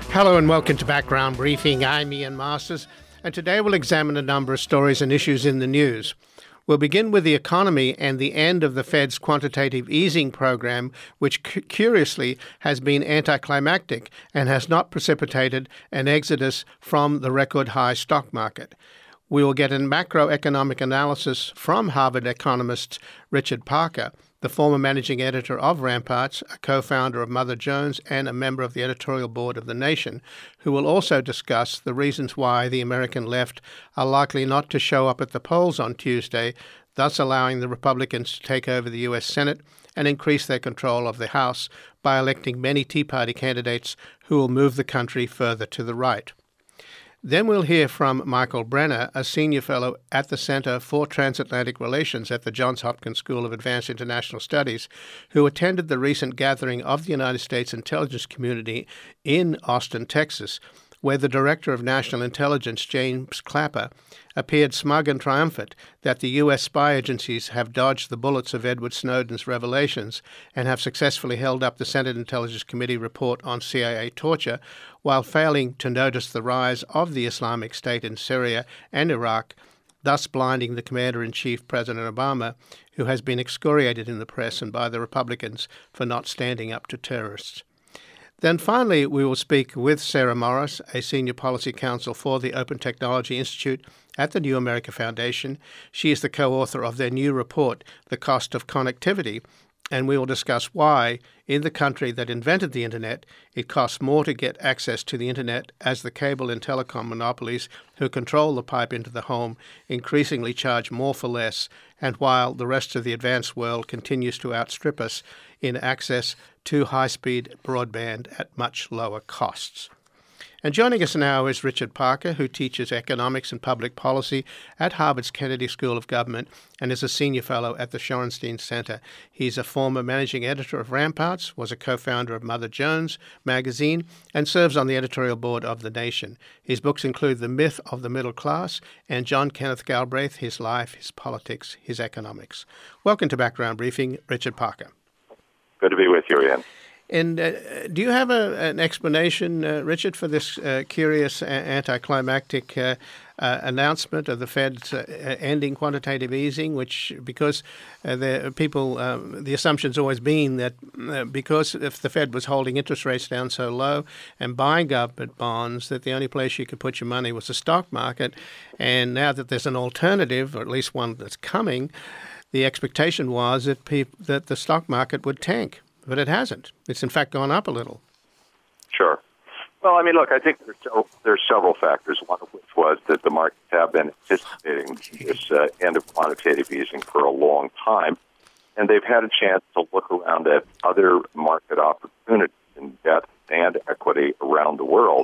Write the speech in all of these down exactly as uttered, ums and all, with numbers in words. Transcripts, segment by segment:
Hello and welcome to Background Briefing. I'm Ian Masters, and today we'll examine a number of stories and issues in the news. We'll begin with the economy and the end of the Fed's quantitative easing program, which cu- curiously has been anticlimactic and has not precipitated an exodus from the record high stock market. We will get a macroeconomic analysis from Harvard economist Richard Parker, the former managing editor of Ramparts, a co-founder of Mother Jones, and a member of the editorial board of The Nation, who will also discuss the reasons why the American left are likely not to show up at the polls on Tuesday, thus allowing the Republicans to take over the U S Senate and increase their control of the House by electing many Tea Party candidates who will move the country further to the right. Then we'll hear from Michael Brenner, a senior fellow at the Center for Transatlantic Relations at the Johns Hopkins School of Advanced International Studies, who attended the recent gathering of the United States intelligence community in Austin, Texas, where the Director of National Intelligence, James Clapper, appeared smug and triumphant that the U S spy agencies have dodged the bullets of Edward Snowden's revelations and have successfully held up the Senate Intelligence Committee report on C I A torture, while failing to notice the rise of the Islamic State in Syria and Iraq, thus blinding the Commander-in-Chief, President Obama, who has been excoriated in the press and by the Republicans for not standing up to terrorists. Then finally, we will speak with Sarah Morris, a senior policy counsel for the Open Technology Institute at the New America Foundation. She is the co-author of their new report, The Cost of Connectivity, and we will discuss why, in the country that invented the Internet, it costs more to get access to the Internet as the cable and telecom monopolies who control the pipe into the home increasingly charge more for less, and while the rest of the advanced world continues to outstrip us in access to high-speed broadband at much lower costs. And joining us now is Richard Parker, who teaches economics and public policy at Harvard's Kennedy School of Government and is a senior fellow at the Shorenstein Center. He's a former managing editor of Ramparts, was a co-founder of Mother Jones magazine, and serves on the editorial board of The Nation. His books include The Myth of the Middle Class and John Kenneth Galbraith, His Life, His Politics, His Economics. Welcome to Background Briefing, Richard Parker. Good to be with you, Ian. And uh, do you have a, an explanation, uh, Richard, for this uh, curious, uh, anticlimactic uh, uh, announcement of the Fed's uh, ending quantitative easing, which, because uh, the people, um, the assumption's always been that uh, because if the Fed was holding interest rates down so low and buying government bonds, that the only place you could put your money was the stock market. And now that there's an alternative, or at least one that's coming, the expectation was that peop- that the stock market would tank. But it hasn't. It's, in fact, gone up a little. Sure. Well, I mean, look, I think there's, several, there's several factors, one of which was that the markets have been anticipating this uh, end of quantitative easing for a long time, and they've had a chance to look around at other market opportunities in debt and equity around the world.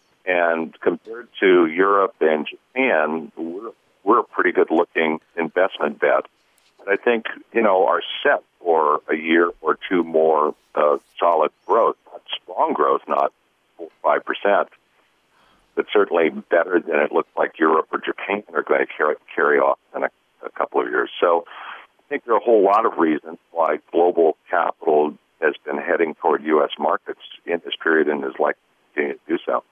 And compared to Europe and Japan, we're, we're a pretty good-looking investment bet. I think, you know, are set for a year or two more uh, solid growth, not strong growth, not five percent, but certainly better than it looks like Europe or Japan are going to carry, carry off in a, a couple of years. So I think there are a whole lot of reasons why global capital has been heading toward U S markets in this period and is likely to continue to do so.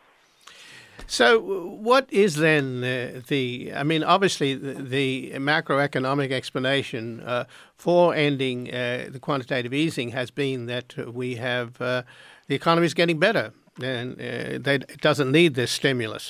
So what is then uh, the, I mean, obviously the, the macroeconomic explanation uh, for ending uh, the quantitative easing has been that we have, uh, the economy is getting better and uh, they, it doesn't need this stimulus.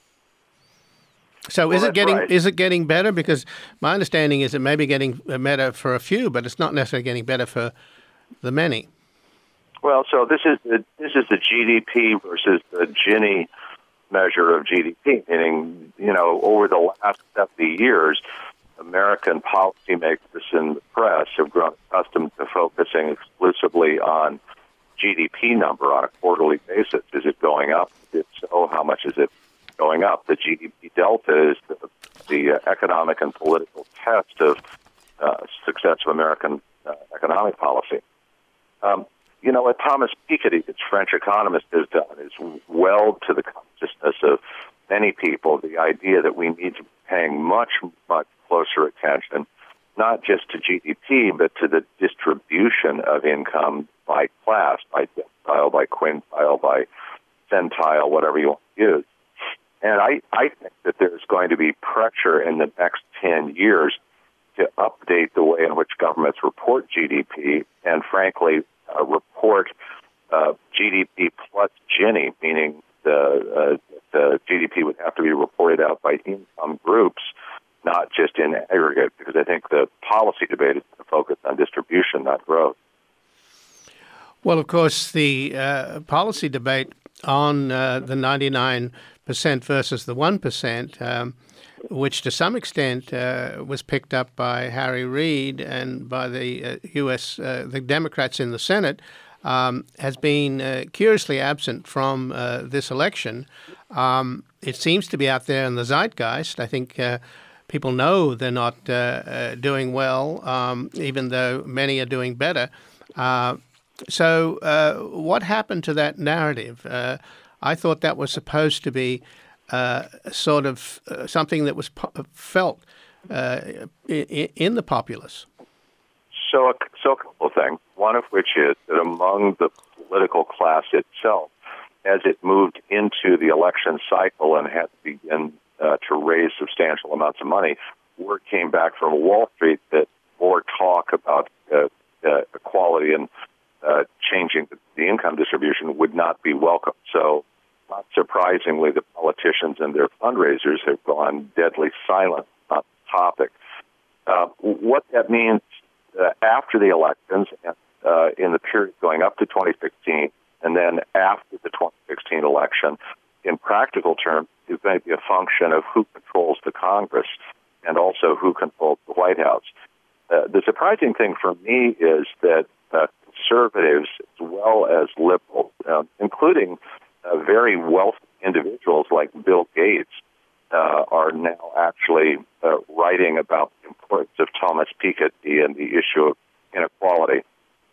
So well, is it getting right. is it getting better? Because my understanding is it may be getting better for a few, but it's not necessarily getting better for the many. Well, so this is the, this is the G D P versus the Gini measure of G D P, meaning, you know, over the last seventy years, American policymakers in the press have grown accustomed to focusing exclusively on G D P number on a quarterly basis. Is it going up? If so, how much is it going up? The G D P delta is the, the uh, economic and political test of uh, success of American uh, economic policy. Um, You know, what Thomas Piketty, this French economist, has done is weld to the consciousness of many people the idea that we need to be paying much, much closer attention, not just to G D P, but to the distribution of income by class, by decile, by quintile, by centile, whatever you want to use. And I, I think that there's going to be pressure in the next ten years to update the way in which governments report G D P and, frankly, uh, report uh, G D P plus Gini, meaning the, uh, the G D P would have to be reported out by income groups, not just in aggregate, because I think the policy debate is going to focus on distribution, not growth. Well, of course, the uh, policy debate on uh, the ninety-nine percent versus the one percent, um, which to some extent uh, was picked up by Harry Reid and by the uh, U S, uh, the Democrats in the Senate, um, has been uh, curiously absent from uh, this election. Um, it seems to be out there in the zeitgeist. I think uh, people know they're not uh, uh, doing well, um, even though many are doing better. Uh, so uh, what happened to that narrative? Uh, I thought that was supposed to be uh, sort of uh, something that was po- felt uh, in, in the populace. So, a, so a couple of things, one of which is that among the political class itself, as it moved into the election cycle and had to begin uh, to raise substantial amounts of money, word came back from Wall Street that more talk about uh, uh, equality and uh, changing the, the income distribution would not be welcome. So, not surprisingly, the politicians and their fundraisers have gone deadly silent on the topic. Uh, what that means uh, after the elections, and, uh, in the period going up to twenty sixteen, and then after the twenty sixteen election, in practical terms, is going to be a function of who controls the Congress and also who controls the White House. Uh, the surprising thing for me is that uh, conservatives, as well as liberals, uh, including uh, very wealthy individuals like Bill Gates, uh, are now actually uh, writing about the importance of Thomas Piketty and the issue of inequality.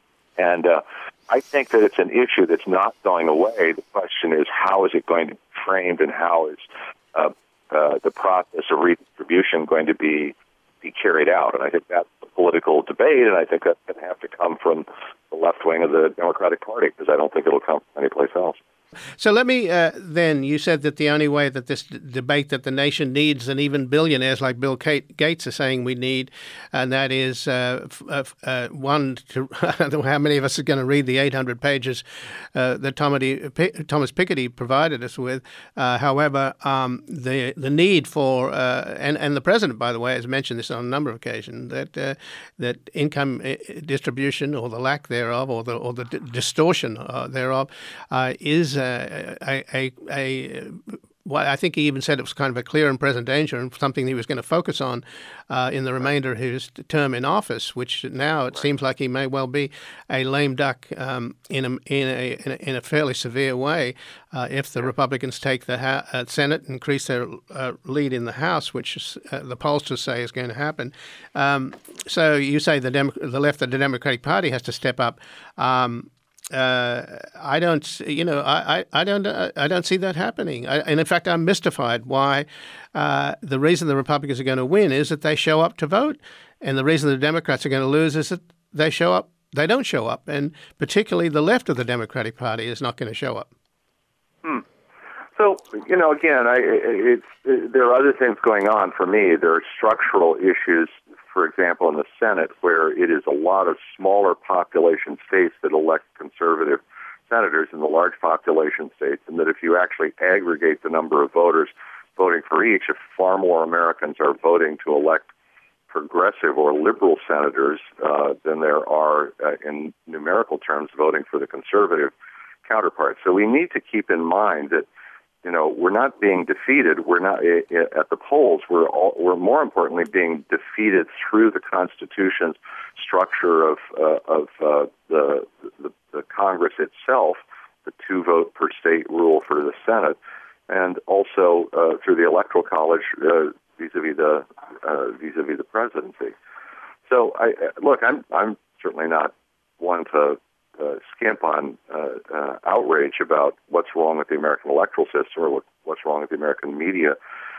And uh, I think that it's an issue that's not going away. The question is, how is it going to be framed, and how is uh, uh, the process of redistribution going to be be carried out? And I think that's a political debate, and I think that's going to have to come from the left wing of the Democratic Party, because I don't think it'll come from anyplace else. So let me uh, then, you said that the only way that this d- debate that the nation needs, and even billionaires like Bill Kate, Gates are saying we need, and that is uh, f- uh, uh, one, to, I don't know how many of us are going to read the eight hundred pages uh, that Tomady, P- Thomas Piketty provided us with. Uh, however, um, the the need for, uh, and, and the president, by the way, has mentioned this on a number of occasions, that uh, that income distribution, or the lack thereof, or the, or the d- distortion uh, thereof, uh, is Uh, a, a, a, well, I think he even said it was kind of a clear and present danger, and something he was going to focus on uh, in the remainder of his term in office, which now it seems like he may well be a lame duck um, in, a, in, a, in a in a fairly severe way uh, if the Republicans take the ha- uh, Senate and increase their uh, lead in the House, which is, uh, the pollsters say is going to happen. Um, so you say the, Dem- the left of the Democratic Party has to step up. Um, Uh, I don't, you know, I, I don't, I don't see that happening. I, and in fact, I'm mystified why uh, the reason the Republicans are going to win is that they show up to vote, and the reason the Democrats are going to lose is that they show up, they don't show up, and particularly the left of the Democratic Party is not going to show up. Hmm. So, you know, again, I, it's it, there are other things going on for me. There are structural issues. For example, in the Senate, where it is a lot of smaller population states that elect conservative senators in the large population states, and that if you actually aggregate the number of voters voting for each, if far more Americans are voting to elect progressive or liberal senators uh, than there are, uh, in numerical terms, voting for the conservative counterpart. So we need to keep in mind that, you know, we're not being defeated. We're not at the polls. We're all, we're more importantly being defeated through the Constitution's structure of uh, of uh, the, the the Congress itself, the two vote per state rule for the Senate, and also uh, through the Electoral College uh, vis-a-vis the uh, vis-a-vis the presidency. So, I look, I'm I'm certainly not one to Uh, skimp on uh, uh, outrage about what's wrong with the American electoral system, or what, what's wrong with the American media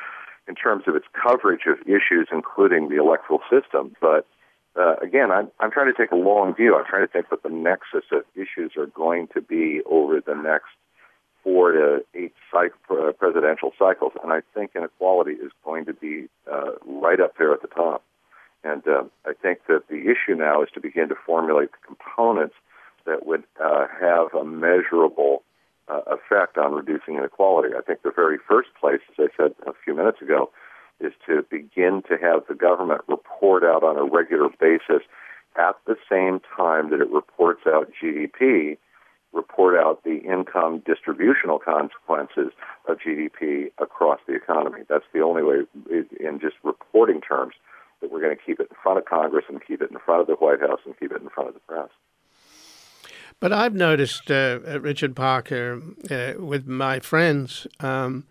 in terms of its coverage of issues, including the electoral system. But uh, again, I'm, I'm trying to take a long view. I'm trying to think what the nexus of issues are going to be over the next four to eight cycle, uh, presidential cycles, and I think inequality is going to be uh, right up there at the top. And uh, I think that the issue now is to begin to formulate the components that would uh, have a measurable uh, effect on reducing inequality. I think the very first place, as I said a few minutes ago, is to begin to have the government report out on a regular basis at the same time that it reports out G D P, report out the income distributional consequences of G D P across the economy. That's the only way, in just reporting terms, that we're going to keep it in front of Congress and keep it in front of the White House and keep it in front of the press. But I've noticed, uh, Richard Parker, uh, with my friends, um,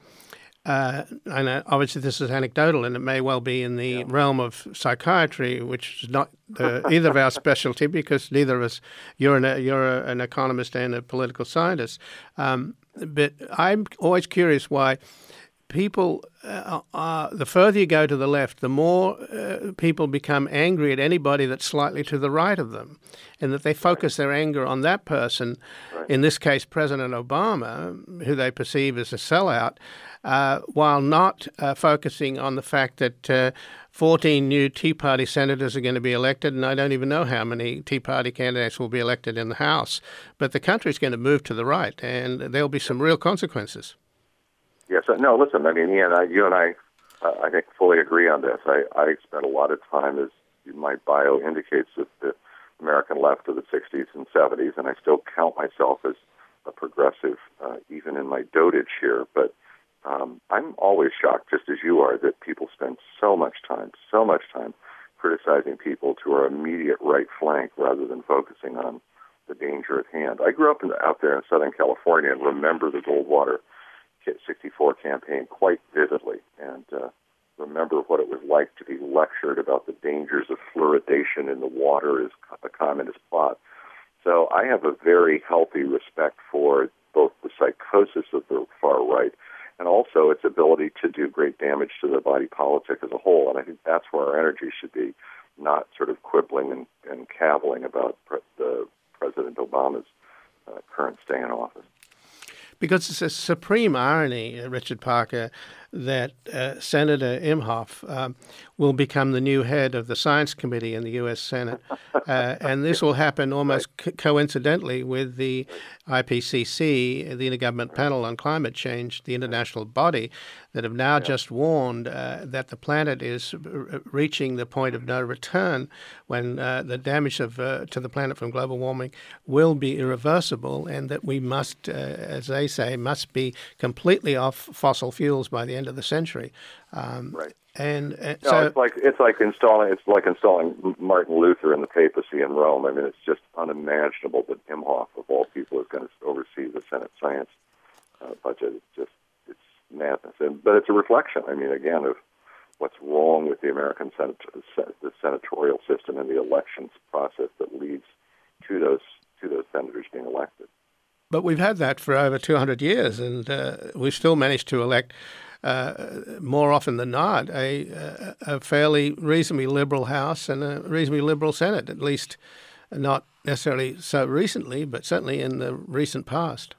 uh, and uh, obviously this is anecdotal and it may well be in the yeah. realm of psychiatry, which is not uh, either of our specialty because neither of us, you're an, you're a, an economist and a political scientist. Um, but I'm always curious why people, uh, uh, the further you go to the left, the more uh, people become angry at anybody that's slightly to the right of them, and that they focus their anger on that person, right. in this case President Obama, who they perceive as a sellout, uh, while not uh, focusing on the fact that uh, fourteen new Tea Party senators are going to be elected, and I don't even know how many Tea Party candidates will be elected in the House. But the country's going to move to the right, and there'll be some real consequences. Yes, no, listen, I mean, Ian, I, you and I, uh, I think, fully agree on this. I, I spent a lot of time, as my bio indicates, with the American left of the sixties and seventies, and I still count myself as a progressive, uh, even in my dotage here. But um, I'm always shocked, just as you are, that people spend so much time, so much time criticizing people to our immediate right flank rather than focusing on the danger at hand. I grew up in, out there in Southern California and remember the Goldwater sixty-four campaign quite vividly, and uh, remember what it was like to be lectured about the dangers of fluoridation in the water as a communist plot. So I have a very healthy respect for both the psychosis of the far right and also its ability to do great damage to the body politic as a whole. And I think that's where our energy should be, not sort of quibbling and, and cavilling about pre- the President Obama's uh, current stay in office. Because it's a supreme irony, Richard Parker, that uh, Senator Imhoff um, will become the new head of the Science Committee in the U S Senate. Uh, and this will happen almost co- coincidentally with the I P C C, the Intergovernmental Panel on Climate Change, the international body that have now yeah. just warned uh, that the planet is r- reaching the point of no return when uh, the damage of, uh, to the planet from global warming will be irreversible, and that we must, uh, as they say, must be completely off fossil fuels by the end of the century. Um, right. And, and no, so it's like it's like installing it's like installing Martin Luther in the papacy in Rome. I mean, it's just unimaginable that Imhoff, of all people, is going to oversee the Senate science uh, budget. It's just it's madness. And, but it's a reflection, I mean, again, of what's wrong with the American Senate, the senatorial system and the elections process that leads to those to those senators being elected. But we've had that for over two hundred years, and uh, we've still managed to elect, uh, more often than not, a, a fairly reasonably liberal House and a reasonably liberal Senate, at least not necessarily so recently, but certainly in the recent past.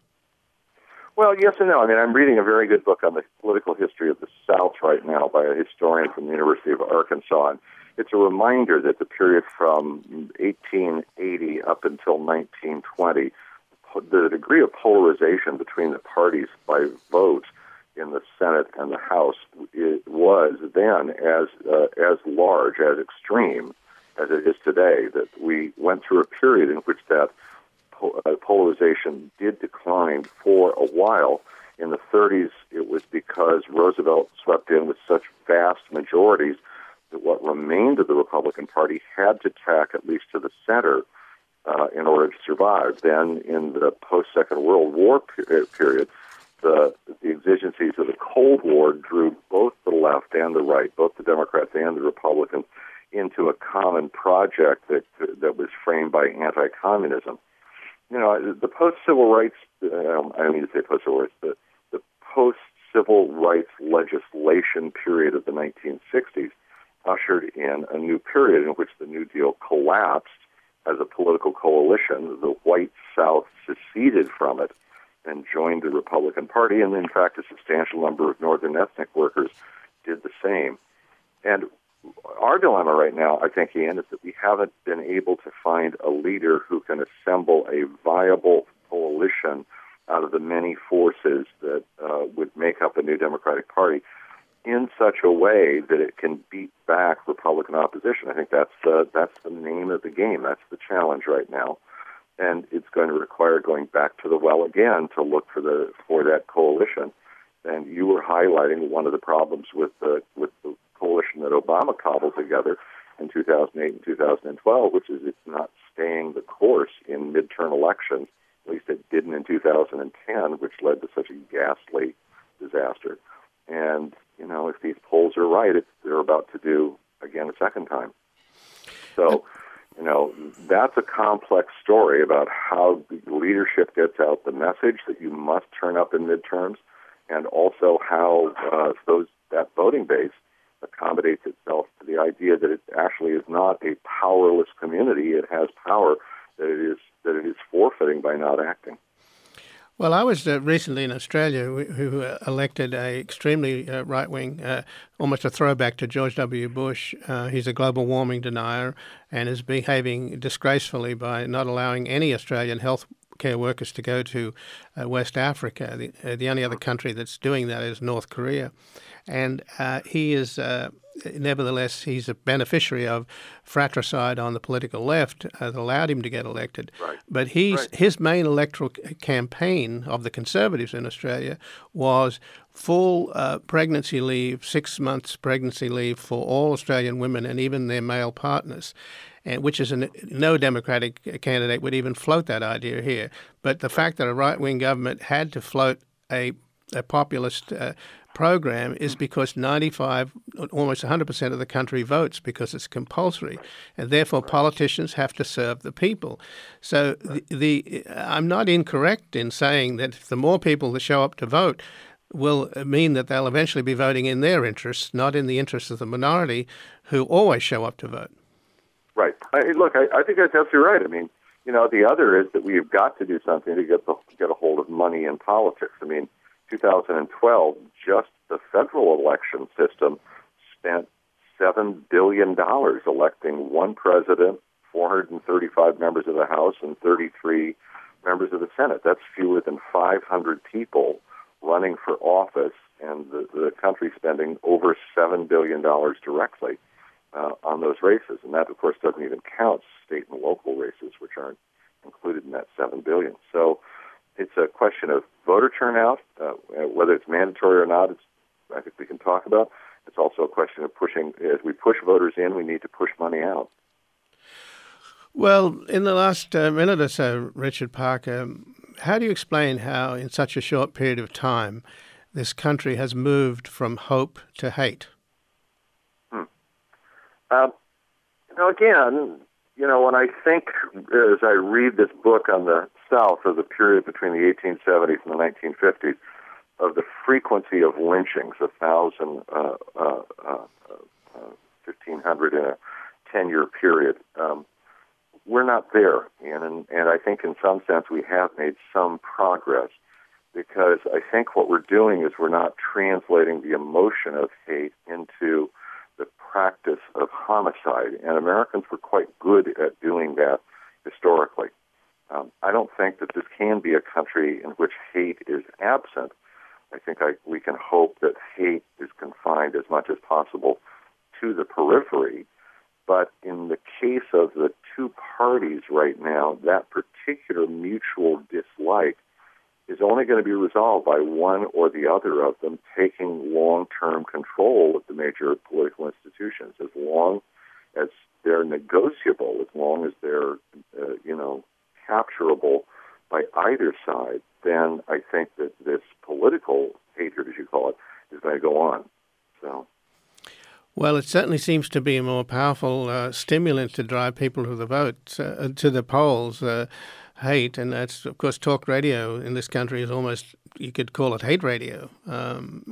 Well, yes and no. I mean, I'm reading a very good book on the political history of the South right now by a historian from the University of Arkansas. And it's a reminder that the period from eighteen eighty up until nineteen twenty, the degree of polarization between the parties by vote in the Senate and the House it was then as uh, as large, as extreme as it is today. That we went through a period in which that po- uh, polarization did decline for a while. In the thirties, it was because Roosevelt swept in with such vast majorities that what remained of the Republican Party had to tack at least to the center Uh, in order to survive. Then, in the post-Second World War per- period, the, the exigencies of the Cold War drew both the left and the right, both the Democrats and the Republicans, into a common project that that was framed by anti-communism. You know, the post-civil rights, um, I don't mean to say post-civil rights, but the post-civil rights legislation period of the nineteen sixties ushered in a new period in which the New Deal collapsed as a political coalition. The white South seceded from it, and joined the Republican Party, and in fact, a substantial number of northern ethnic workers did the same. And our dilemma right now, I think, Ian, is that we haven't been able to find a leader who can assemble a viable coalition out of the many forces that uh, would make up a new Democratic Party in such a way that it can beat back Republican opposition. I think that's uh, that's the name of the game. That's the challenge right now. And it's going to require going back to the well again to look for the for that coalition. And you were highlighting one of the problems with the with the coalition that Obama cobbled together in two thousand eight and two thousand twelve, which is it's not staying the course in midterm elections. At least it didn't in two thousand ten, which led to such a ghastly disaster. And, you know, if these polls are right, it's, they're about to do again a second time. So, you know, that's a complex story about how the leadership gets out the message that you must turn up in midterms, and also how uh, those that voting base accommodates itself to the idea that it actually is not a powerless community. It has power that it is that it is forfeiting by not acting. Well, I was uh, recently in Australia who, who uh, elected a extremely uh, right-wing, uh, almost a throwback to George W. Bush. Uh, he's a global warming denier and is behaving disgracefully by not allowing any Australian health care workers to go to uh, West Africa. The, uh, the only other country that's doing that is North Korea. And uh, he is, uh, nevertheless, he's a beneficiary of fratricide on the political left uh, that allowed him to get elected. Right. But he's, right. his main electoral c- campaign of the Conservatives in Australia was full uh, pregnancy leave, six months pregnancy leave for all Australian women and even their male partners. And which is an, no Democratic candidate would even float that idea here. But the fact that a right-wing government had to float a, a populist uh, program is because ninety-five, almost one hundred percent of the country votes because it's compulsory, and therefore politicians have to serve the people. So the, the I'm not incorrect in saying that the more people that show up to vote will mean that they'll eventually be voting in their interests, not in the interests of the minority who always show up to vote. Right. I, look, I, I think that's absolutely right. I mean, you know, the other is that we've got to do something to get the, get a hold of money in politics. I mean, two thousand twelve, just the federal election system spent seven billion dollars electing one president, four hundred thirty-five members of the House, and thirty-three members of the Senate. That's fewer than five hundred people running for office, and the, the country spending over seven billion dollars directly uh, on those races. And that, of course, doesn't even count state and local races, which aren't included in that seven billion dollars. So it's a question of voter turnout, uh, whether it's mandatory or not. It's, I think we can talk about. It's also a question of pushing. As we push voters in, we need to push money out. Well, in the last uh, minute or so, Richard Parker, how do you explain how, in such a short period of time, this country has moved from hope to hate? Hmm. Uh, you know, again, you know, when I think, as I read this book on the South of the period between the eighteen seventies and the nineteen fifties, of the frequency of lynchings, a thousand, uh, uh, uh, uh, fifteen hundred in a ten-year period, um, we're not there, Ian, and, and I think in some sense we have made some progress, because I think what we're doing is we're not translating the emotion of hate into the practice of homicide, and Americans were quite good at doing that historically. Um, I don't think that this can be a country in which hate is absent. I think I, we can hope that hate is confined as much as possible to the periphery. But in the case of the two parties right now, that particular mutual dislike is only going to be resolved by one or the other of them taking long-term control of the major political institutions. As long as they're negotiable, as long as they're, uh, you know, capturable by either side, then I think that this political hatred, as you call it, is going to go on. So, well, it certainly seems to be a more powerful uh, stimulant to drive people to the vote, uh, to the polls. Uh, hate, and that's, of course, talk radio in this country is almost, you could call it hate radio. Um, well, with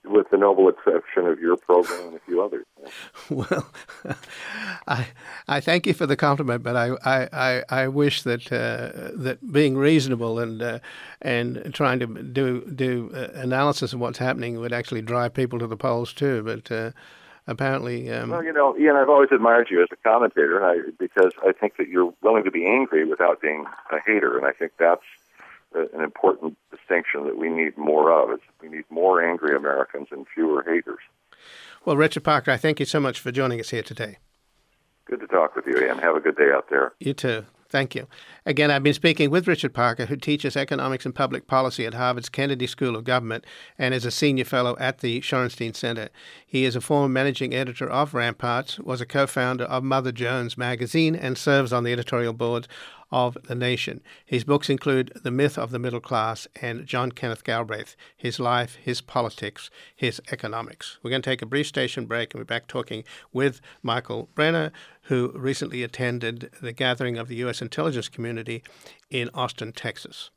with the noble exception of your program and a few others. Well, I I thank you for the compliment, but I I, I, I wish that uh, that being reasonable and uh, and trying to do do uh, analysis of what's happening would actually drive people to the polls too. But uh, apparently, um, well, you know, Ian, I've always admired you as a commentator, and I, because I think that you're willing to be angry without being a hater, and I think that's an important distinction that we need more of. Is we need more angry Americans and fewer haters. Well, Richard Parker, I thank you so much for joining us here today. Good to talk with you, Ian. Have a good day out there. You too. Thank you. Again, I've been speaking with Richard Parker, who teaches economics and public policy at Harvard's Kennedy School of Government and is a senior fellow at the Shorenstein Center. He is a former managing editor of Ramparts, was a co-founder of Mother Jones magazine, and serves on the editorial board of The Nation. His books include The Myth of the Middle Class and John Kenneth Galbraith, His Life, His Politics, His Economics. We're going to take a brief station break and we're back talking with Michael Brenner, who recently attended the gathering of the U S intelligence community in Austin, Texas.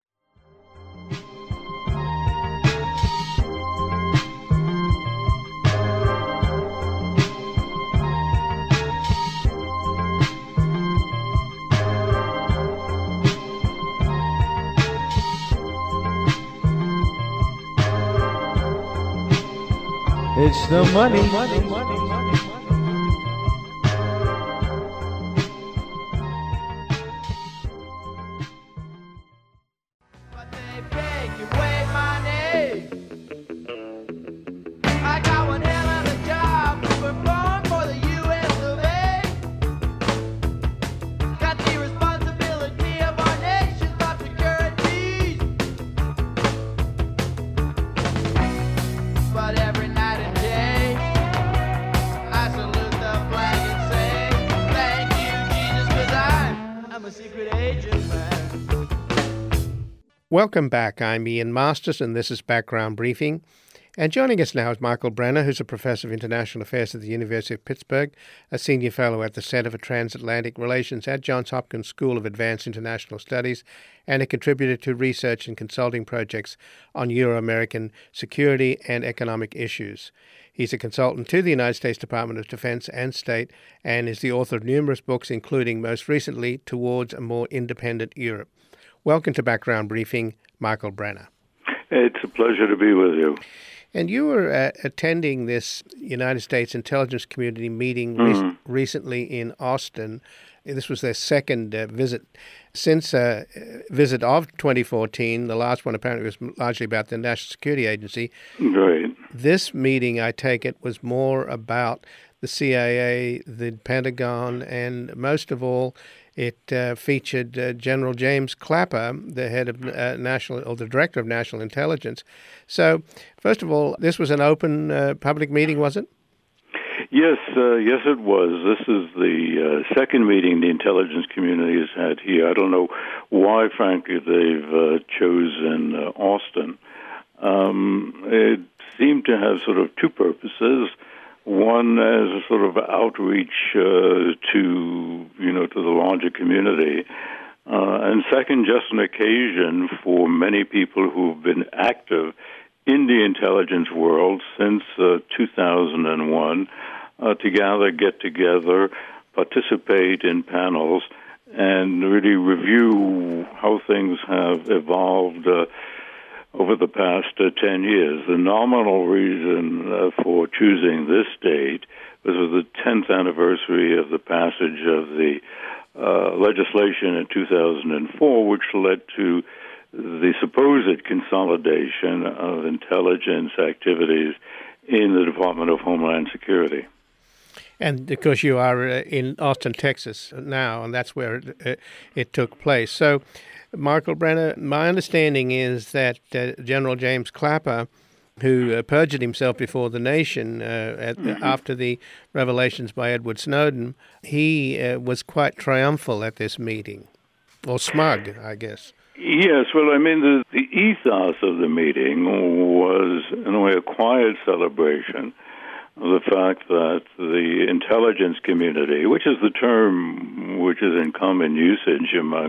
It's the money, money, money, money. But they beg you away my name. I got one hell of a job to perform for the U S of A. Got the responsibility of our nation's top securities. But every night and day, I salute the flag and say, thank you, Jesus, 'cause I'm, I'm a secret agent, man. Welcome back. I'm Ian Masters, and this is Background Briefing. And joining us now is Michael Brenner, who's a professor of international affairs at the University of Pittsburgh, a senior fellow at the Center for Transatlantic Relations at Johns Hopkins School of Advanced International Studies, and a contributor to research and consulting projects on Euro-American security and economic issues. He's a consultant to the United States Department of Defense and State, and is the author of numerous books, including most recently Towards a More Independent Europe. Welcome to Background Briefing, Michael Brenner. It's a pleasure to be with you. And you were uh, attending this United States intelligence community meeting mm-hmm. re- recently in Austin. This was their second uh, visit since a uh, visit of twenty fourteen. The last one apparently was largely about the National Security Agency. Right. This meeting, I take it, was more about the C I A, the Pentagon, and most of all, it uh, featured uh, General James Clapper, the head of uh, national, or the director of national intelligence. So, first of all, this was an open uh, public meeting, was it? Yes, uh, yes, it was. This is the uh, second meeting the intelligence community has had here. I don't know why, frankly, they've uh, chosen uh, Austin. Um, it seemed to have sort of two purposes. One as a sort of outreach uh, to, you know, to the larger community. Uh, and second, just an occasion for many people who've been active in the intelligence world since uh, two thousand one uh, to gather, get together, participate in panels, and really review how things have evolved uh, over the past uh, ten years. The nominal reason uh, for choosing this date was the tenth anniversary of the passage of the uh, legislation in two thousand four, which led to the supposed consolidation of intelligence activities in the Department of Homeland Security. And of course, you are uh, in Austin, Texas now, and that's where it, uh, it took place. So, Michael Brenner, my understanding is that uh, General James Clapper, who uh, perjured himself before the nation uh, at, mm-hmm. after the revelations by Edward Snowden, he uh, was quite triumphal at this meeting, or smug, I guess. Yes, well, I mean, the, the ethos of the meeting was, in a way, a quiet celebration of the fact that the intelligence community, which is the term which is in common usage among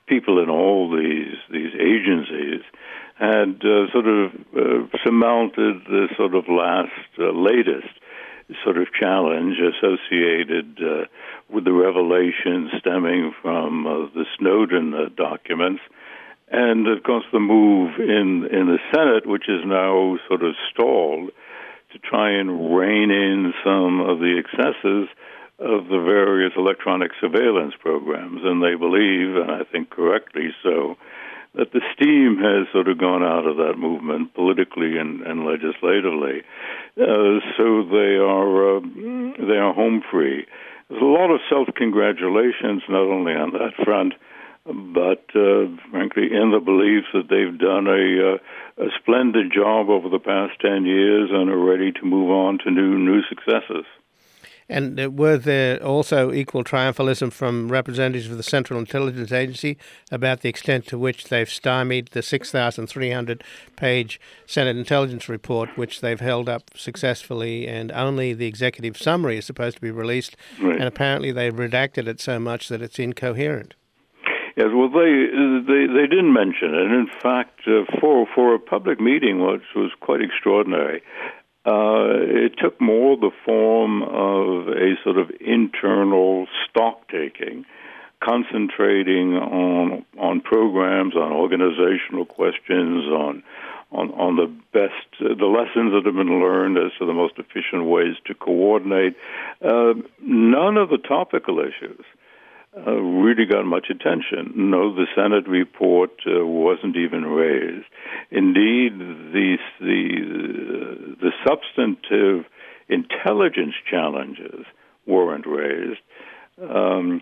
people in all these these agencies had uh, sort of uh, surmounted the sort of last, uh, latest sort of challenge associated uh, with the revelations stemming from uh, the Snowden uh, documents. And, of course, the move in, in the Senate, which is now sort of stalled, to try and rein in some of the excesses of the various electronic surveillance programs. And they believe, and I think correctly so, that the steam has sort of gone out of that movement politically and, and legislatively. Uh, so they are, uh, they are home free. There's a lot of self-congratulations, not only on that front, but uh, frankly, in the belief that they've done a, uh, a splendid job over the past ten years and are ready to move on to new new successes. And uh, were there also equal triumphalism from representatives of the Central Intelligence Agency about the extent to which they've stymied the six thousand three hundred page Senate Intelligence Report, which they've held up successfully, and only the executive summary is supposed to be released, right. And apparently they've redacted it so much that it's incoherent. Yes, well, they they they didn't mention it. In fact, uh, for for a public meeting, which was quite extraordinary, uh, it took more the form of a sort of internal stock taking, concentrating on on programs, on organizational questions, on on on the best uh, the lessons that have been learned as to the most efficient ways to coordinate. Uh, none of the topical issues Uh, really got much attention. No, the Senate report uh, wasn't even raised. Indeed, the the uh, the substantive intelligence challenges weren't raised. Um,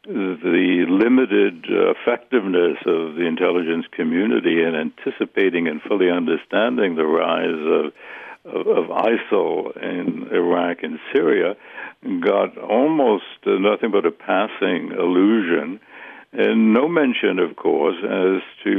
the limited uh, effectiveness of the intelligence community in anticipating and fully understanding the rise of Of, of ISIL in Iraq and Syria got almost uh, nothing but a passing allusion, and no mention, of course, as to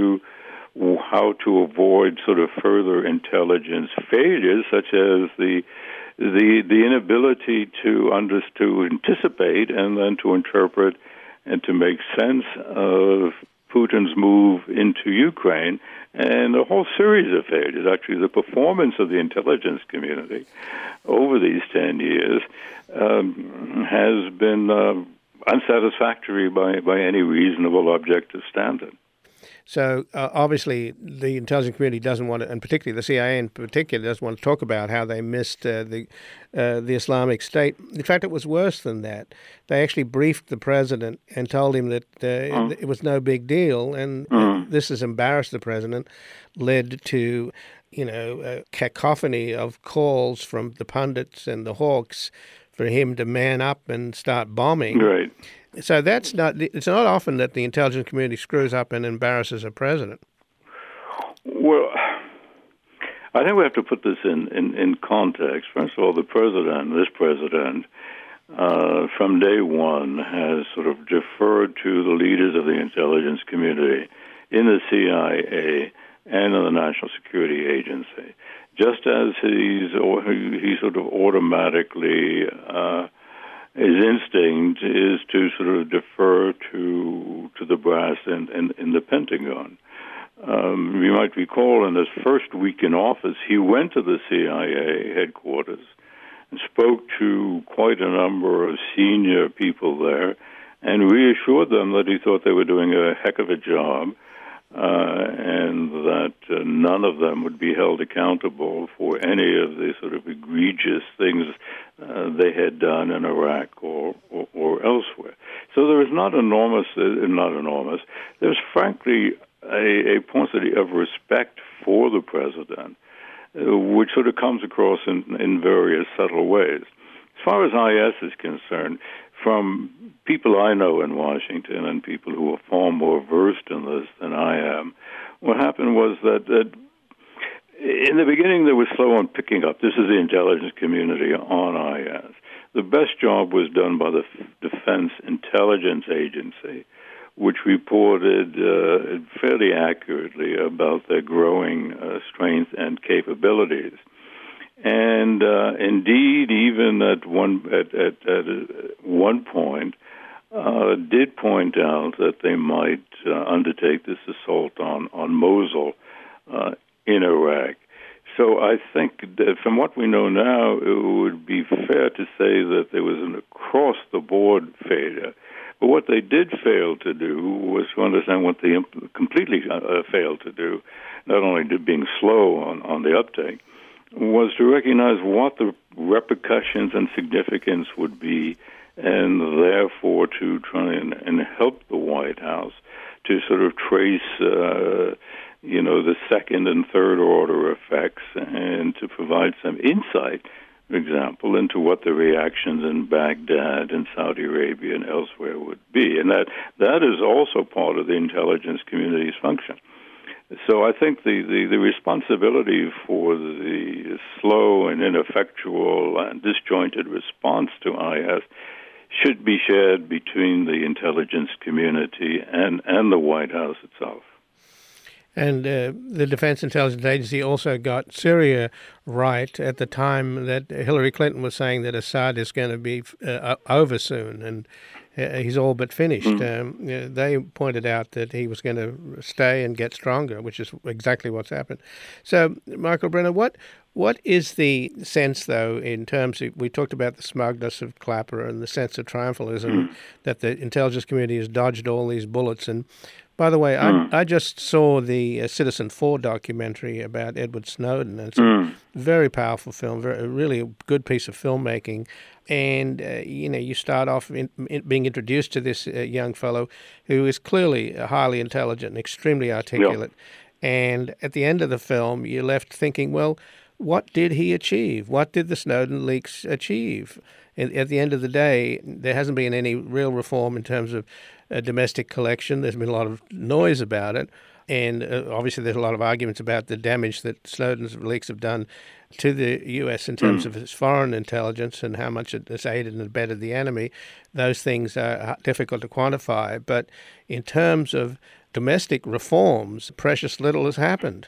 how to avoid sort of further intelligence failures, such as the the the inability to under, to anticipate and then to interpret and to make sense of Putin's move into Ukraine, and a whole series of failures. Actually, the performance of the intelligence community over these ten years um, has been uh, unsatisfactory by, by any reasonable objective standard. So uh, obviously the intelligence community doesn't want to, and particularly the C I A in particular, doesn't want to talk about how they missed uh, the uh, the Islamic State. In fact, it was worse than that. They actually briefed the president and told him that uh, mm. it was no big deal, and mm. this has embarrassed the president, led to, you know, a cacophony of calls from the pundits and the hawks for him to man up and start bombing. Right. So that's not, it's not often that the intelligence community screws up and embarrasses a president. Well, I think we have to put this in, in, in context. First of all, the president, this president, uh, from day one has sort of deferred to the leaders of the intelligence community in the C I A and in the National Security Agency, just as he's, or he sort of automatically uh, his instinct is to sort of defer to to the brass in, in, in the Pentagon. Um, you might recall in his first week in office, he went to the C I A headquarters and spoke to quite a number of senior people there and reassured them that he thought they were doing a heck of a job, uh, and that uh, none of them would be held accountable for any of the sort of egregious things uh, they had done in Iraq or, or, or elsewhere. So there is not enormous, uh, not enormous, there's frankly a, a paucity of respect for the president, uh, which sort of comes across in, in various subtle ways. As far as I S is concerned, from people I know in Washington and people who are far more versed in this than I am, what happened was that, that in the beginning they were slow on picking up. This is the intelligence community on I S. The best job was done by the Defense Intelligence Agency, which reported uh, fairly accurately about their growing uh, strength and capabilities. And uh, indeed, even at one at, at, at one point, uh, did point out that they might uh, undertake this assault on, on Mosul uh, in Iraq. So I think that from what we know now, it would be fair to say that there was an across-the-board failure. But what they did fail to do was to understand what they imp- completely uh, failed to do, not only did being slow on, on the uptake, was to recognize what the repercussions and significance would be, and therefore to try and, and help the White House to sort of trace uh, you know, the second and third order effects, and to provide some insight, for example, into what the reactions in Baghdad and Saudi Arabia and elsewhere would be. And that that is also part of the intelligence community's function. So I think the, the, the responsibility for the slow and ineffectual and disjointed response to I S should be shared between the intelligence community and, and the White House itself. And uh, the Defense Intelligence Agency also got Syria right at the time that Hillary Clinton was saying that Assad is going to be uh, over soon, and uh, he's all but finished. Mm-hmm. Um, they pointed out that he was going to stay and get stronger, which is exactly what's happened. So, Michael Brenner, what what is the sense, though, in terms of, we talked about the smugness of Clapper and the sense of triumphalism, mm-hmm. that the intelligence community has dodged all these bullets. And by the way, mm. I, I just saw the uh, Citizen Four documentary about Edward Snowden. And it's mm. a very powerful film, very, really a good piece of filmmaking. And, uh, you know, you start off in, in being introduced to this uh, young fellow who is clearly highly intelligent and extremely articulate. Yep. And at the end of the film, you're left thinking, well, what did he achieve? What did the Snowden leaks achieve? At, at the end of the day, there hasn't been any real reform in terms of uh, domestic collection. There's been a lot of noise about it. And uh, obviously there's a lot of arguments about the damage that Snowden's leaks have done to the U S in terms mm. of its foreign intelligence and how much it has aided and abetted the enemy. Those things are difficult to quantify. But in terms of domestic reforms, precious little has happened.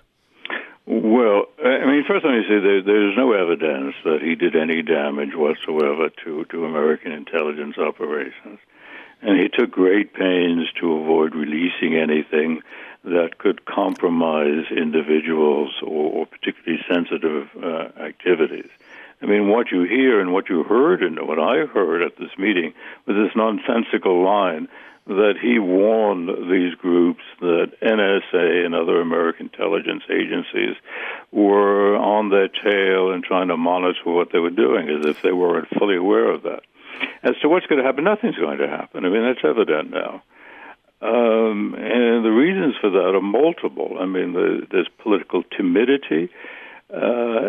Well, I mean, first let me say there, there's no evidence that he did any damage whatsoever to, to American intelligence operations. And he took great pains to avoid releasing anything that could compromise individuals or, or particularly sensitive uh, activities. I mean, what you hear and what you heard and what I heard at this meeting was this nonsensical line that he warned these groups that N S A and other American intelligence agencies were on their tail and trying to monitor what they were doing, as if they weren't fully aware of that. As to what's going to happen, nothing's going to happen. I mean, that's evident now. Um, and the reasons for that are multiple. I mean, the, there's political timidity. Uh,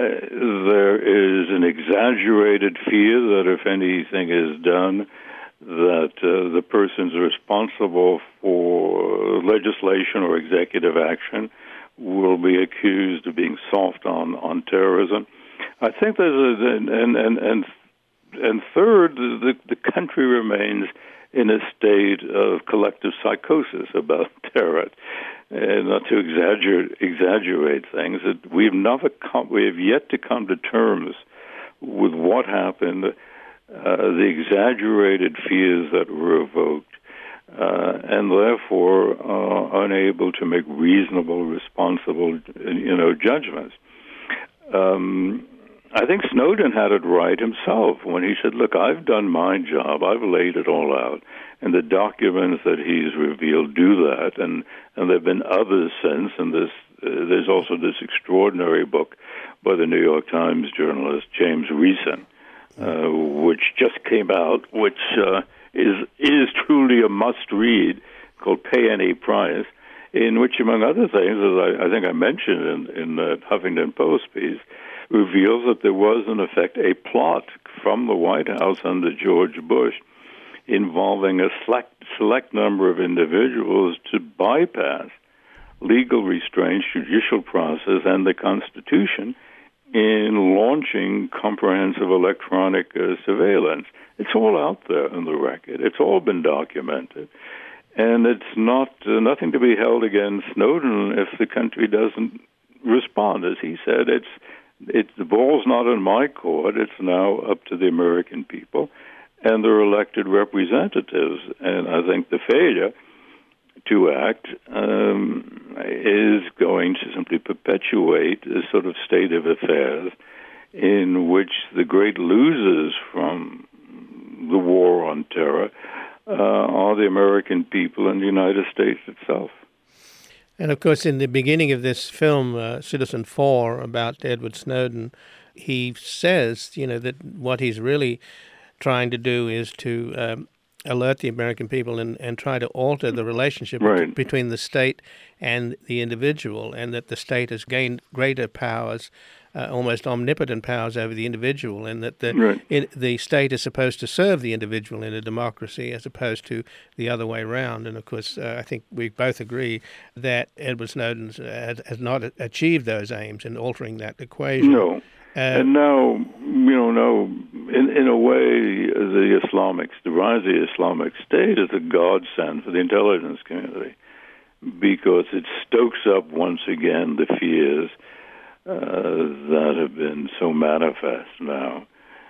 there is an exaggerated fear that if anything is done, that uh, the persons responsible for legislation or executive action will be accused of being soft on, on terrorism. I think there's a, and, and, and, and third, the, the country remains in a state of collective psychosis about terror. And not to exaggerate, exaggerate things, that we've never come, we have yet to come to terms with what happened, uh, the exaggerated fears that were evoked, uh, and therefore uh, unable to make reasonable, responsible, you know, judgments. Um, I think Snowden had it right himself when he said, look, I've done my job. I've laid it all out. And the documents that he's revealed do that. And, and there have been others since. And this, uh, there's also this extraordinary book by the New York Times journalist James Reason, uh, which just came out, which uh, is, is truly a must-read, called Pay Any Price, in which, among other things, as I, I think I mentioned in, in the Huffington Post piece, reveals that there was, in effect, a plot from the White House under George Bush involving a select, select number of individuals to bypass legal restraints, judicial process, and the Constitution in launching comprehensive electronic uh, surveillance. It's all out there in the record. It's all been documented. And it's not uh, nothing to be held against Snowden if the country doesn't respond. As he said, it's It's, the ball's not in my court. It's now up to the American people. and their elected representatives. And I think the failure to act um, is going to simply perpetuate a sort of state of affairs in which the great losers from the war on terror uh, are the American people and the United States itself. And of course, in the beginning of this film, uh, Citizen Four, about Edward Snowden, he says, you know, that what he's really trying to do is to um, alert the American people and, and try to alter the relationship right. between the state and the individual, and that the state has gained greater powers, uh, almost omnipotent powers over the individual, and that the right. it, the state is supposed to serve the individual in a democracy as opposed to the other way around. And of course, uh, I think we both agree that Edward Snowden has, has not achieved those aims in altering that equation. No. Uh, and now, you know, now, in, in a way, the Islamic, the rise of the Islamic State is a godsend for the intelligence community because it stokes up once again the fears uh, that have been so manifest now.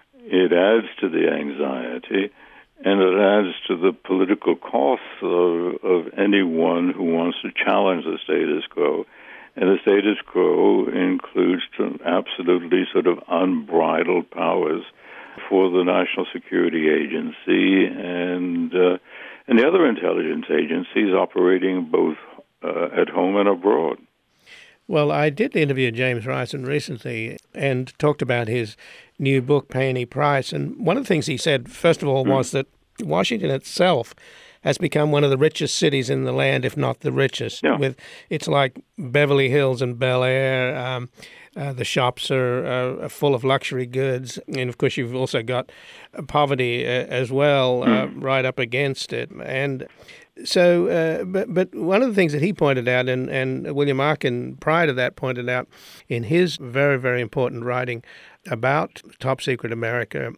It adds to the anxiety, and it adds to the political costs of, of anyone who wants to challenge the status quo. And the status quo includes absolutely sort of unbridled powers for the National Security Agency and uh, and the other intelligence agencies operating both uh, at home and abroad. Well, I did interview James Risen recently and talked about his new book, Pay Any Price. And one of the things he said, first of all, mm. was that Washington itself has become one of the richest cities in the land, if not the richest. Yeah. With it's like Beverly Hills and Bel Air. Um, uh, the shops are, uh, full of luxury goods, and of course you've also got poverty uh, as well, uh, mm. right up against it. And so, uh, but but one of the things that he pointed out, and and William Arkin prior to that pointed out in his very very important writing about Top Secret America,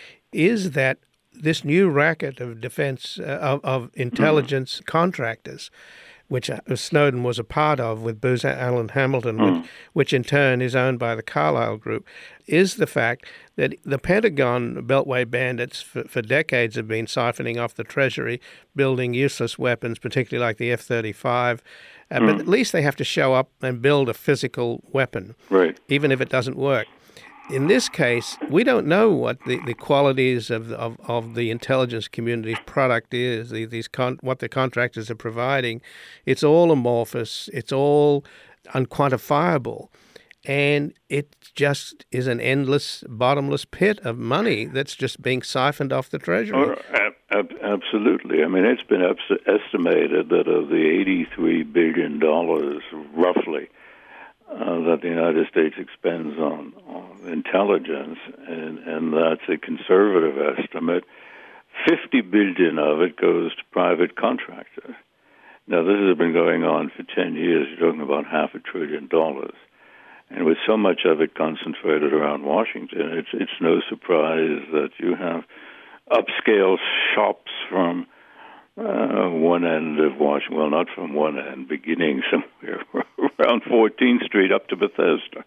is that this new racket of defense, uh, of, of intelligence mm. contractors, which Snowden was a part of with Booz Allen Hamilton, mm. which, which in turn is owned by the Carlyle Group, is the fact that the Pentagon Beltway bandits for, for decades have been siphoning off the Treasury, building useless weapons, particularly like the F thirty-five. Uh, mm. But at least they have to show up and build a physical weapon, right. even if it doesn't work. In this case, we don't know what the, the qualities of, of of the intelligence community's product is, the, these con, what the contractors are providing. It's all amorphous. It's all unquantifiable. And it just is an endless, bottomless pit of money that's just being siphoned off the Treasury. Oh, ab- ab- absolutely. I mean, it's been abs- estimated that of the eighty-three billion dollars, roughly, Uh, that the United States expends on, on intelligence, and, and that's a conservative estimate. fifty billion dollars of it goes to private contractors. Now, this has been going on for ten years. You're talking about half a trillion dollars. And with so much of it concentrated around Washington, it's, it's no surprise that you have upscale shops from Uh, one end of Washington, well, not from one end, beginning somewhere around fourteenth Street up to Bethesda.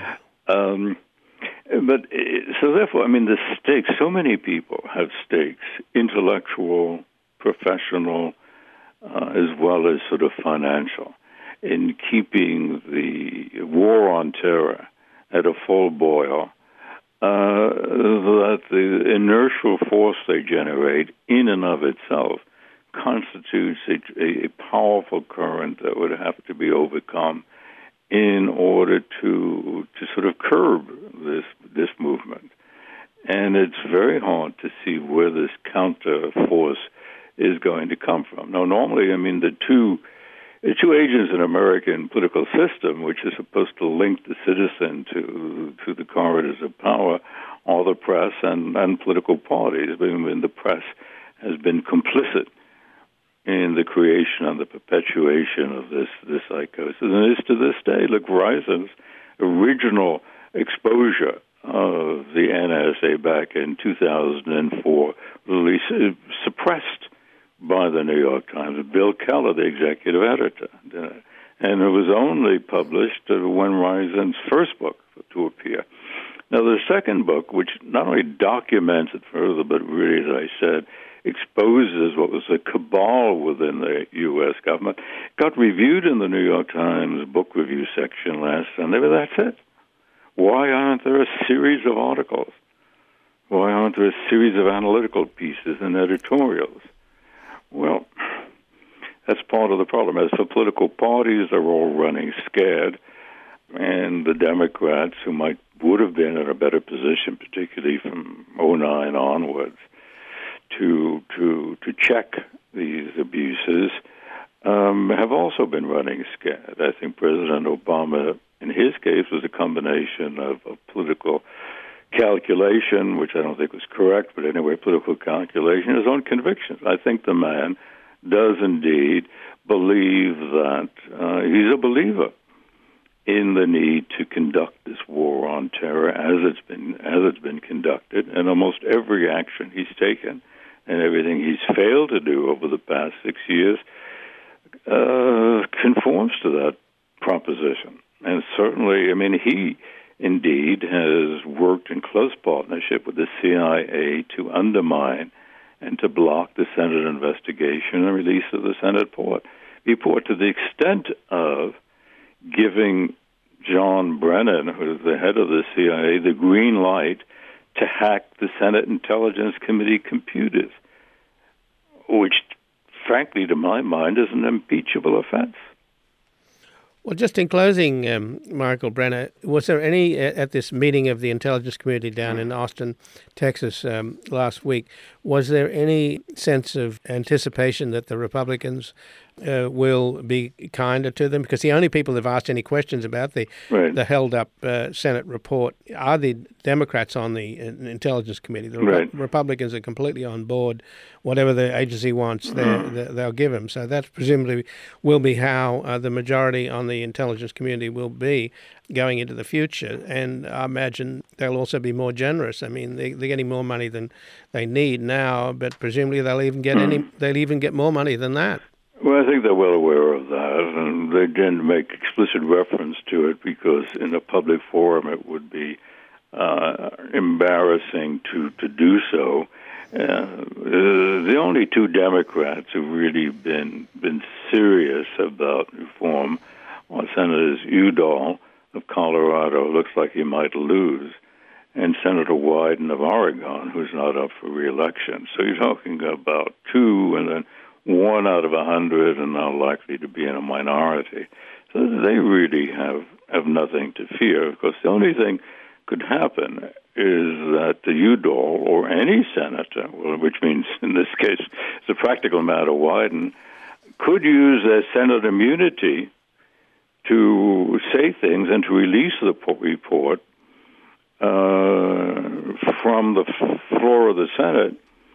Um, but so therefore, I mean, the stakes, so many people have stakes, intellectual, professional, uh, as well as sort of financial, in keeping the war on terror at a full boil, uh, that the inertial force they generate in and of itself constitutes a, a powerful current that would have to be overcome in order to to sort of curb this this movement. And it's very hard to see where this counter force is going to come from. Now, normally, I mean, the two the two agents in American political system, which is supposed to link the citizen to to the corridors of power, are the press and, and political parties. I mean, the press has been complicit in the creation and the perpetuation of this, this psychosis. And it is to this day. Look, Risen's original exposure of the N S A back in two thousand four was suppressed by the New York Times. Bill Keller, the executive editor. And it was only published when Risen's first book to appear. Now, the second book, which not only documents it further, but really, as I said, exposes what was a cabal within the U S government, got reviewed in the New York Times book review section last Sunday, but that's it. Why aren't there a series of articles? Why aren't there a series of analytical pieces and editorials? Well, that's part of the problem. As for political parties, they're all running scared, and the Democrats, who might would have been in a better position, particularly from oh nine onwards, to to to check these abuses, um, have also been running scared. I think President Obama, in his case, was a combination of, of political calculation, which I don't think was correct, but anyway, political calculation, his own convictions. I think the man does indeed believe that uh, he's a believer in the need to conduct this war on terror as it's been as it's been conducted, and almost every action he's taken and everything he's failed to do over the past six years uh, conforms to that proposition. And certainly, I mean, he indeed has worked in close partnership with the C I A to undermine and to block the Senate investigation and release of the Senate report, report to the extent of giving John Brennan, who is the head of the C I A, the green light to hack the Senate Intelligence Committee computers, which, frankly, to my mind, is an impeachable offense. Well, just in closing, um, Michael Brenner, was there any, at this meeting of the intelligence community down in Austin, Texas um, last week, was there any sense of anticipation that the Republicans uh, will be kinder to them? Because the only people who've asked any questions about the right. the held-up uh, Senate report are the Democrats on the intelligence committee. The Repu- right. Republicans are completely on board. Whatever the agency wants, mm. they'll give them. So that presumably will be how uh, the majority on the intelligence community will be going into the future. And I imagine they'll also be more generous. I mean, they, they're getting more money than they need now, but presumably they'll even get any. They'll even get more money than that. Well, I think they're well aware of that, and they didn't make explicit reference to it because in a public forum it would be uh, embarrassing to, to do so. Uh, the only two Democrats who've really been been serious about reform are Senators Udall of Colorado, looks like he might lose, and Senator Wyden of Oregon, who's not up for re-election. So you're talking about two, and then one out of a hundred, and now likely to be in a minority. So they really have, have nothing to fear. Of course, the only thing could happen is that the Udall or any senator, which means in this case it's a practical matter, Wyden, could use their Senate immunity to say things and to release the report uh, from the floor of the Senate,